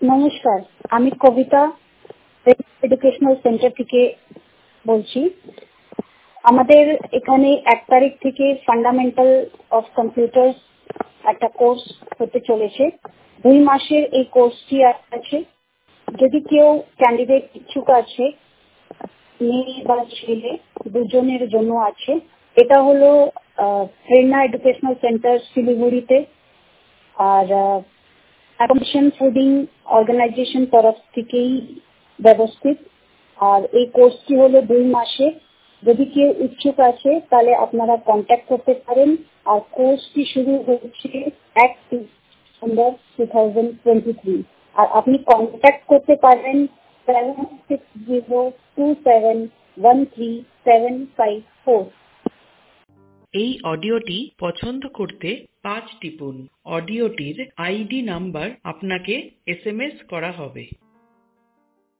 নমস্কার, আমি কবিতা educational centre থেকে বলছি। আমাদের এখানে 1 তারিখ থেকে ফান্ডামেন্টাল অফ কম্পিউটার একটা কোর্স হতে চলেছে। 2 মাসের এই কোর্সটি আছে। যদি কেউ ক্যান্ডিডেট ইচ্ছুক আছে, মেয়ে বা ছেলে দুজনের জন্য আছে। এটা হলো প্রেরণা এডুকেশনাল সেন্টার শিলিগুড়িতে, আর অ্যাকোমোডেশন ফুডিং অর্গানাইজেশন তরফ থেকেই ব্যবস্থিত। আর এই কোর্সটি হলো 2 মাসে। যদি কেউ ইচ্ছুক আছে তাহলে আপনারা কন্ট্যাক্ট করতে পারেন। আর কোর্সটি শুরু হচ্ছে 1 ডিসেম্বর 2023। আর আপনি কন্ট্যাক্ট করতে পারেন 7602713754। এই অডিওটি পছন্দ করতে 5 টিপুন। অডিওটির আইডি নাম্বার আপনাকে SMS করা হবে।